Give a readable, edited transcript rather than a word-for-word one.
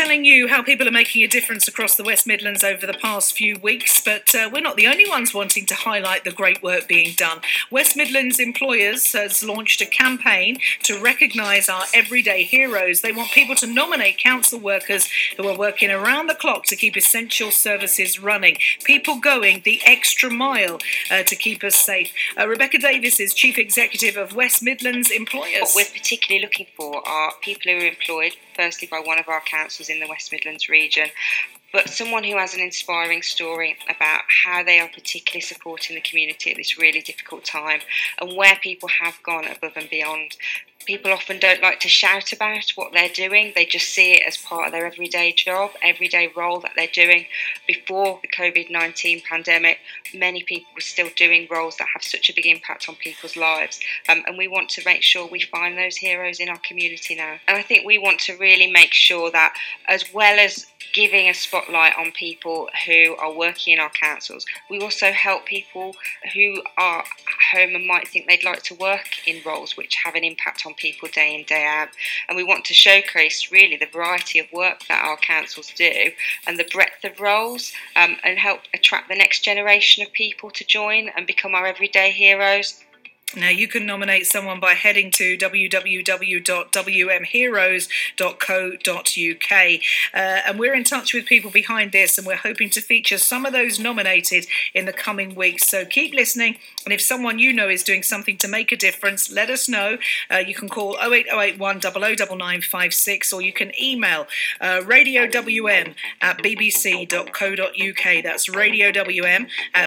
telling you how people are making a difference across the West Midlands over the past few weeks, but we're not the only ones wanting to highlight the great work being done. West Midlands Employers has launched a campaign to recognise our everyday heroes. They want people to nominate council workers who are working around the clock to keep essential services running. People going the extra mile to keep us safe. Rebecca Davis is Chief Executive of West Midlands Employers. What we're particularly looking for are people who are employed, firstly by one of our councils in the West Midlands region, but someone who has an inspiring story about how they are particularly supporting the community at this really difficult time and where people have gone above and beyond. People often don't like to shout about what they're doing. They just see it as part of their everyday job, everyday role that they're doing. Before the COVID-19 pandemic, many people were still doing roles that have such a big impact on people's lives. And we want to make sure we find those heroes in our community now. And I think we want to really make sure that, as well as giving a spotlight on people who are working in our councils, we also help people who are at home and might think they'd like to work in roles which have an impact on people day in, day out. And we want to showcase really the variety of work that our councils do and the breadth of roles, and help attract the next generation of people to join and become our everyday heroes. Now, you can nominate someone by heading to www.wmheroes.co.uk. And we're in touch with people behind this, and we're hoping to feature some of those nominated in the coming weeks. So keep listening, and if someone you know is doing something to make a difference, let us know. You can call 08081 009956, or you can email radiowm@bbc.co.uk. That's radiowm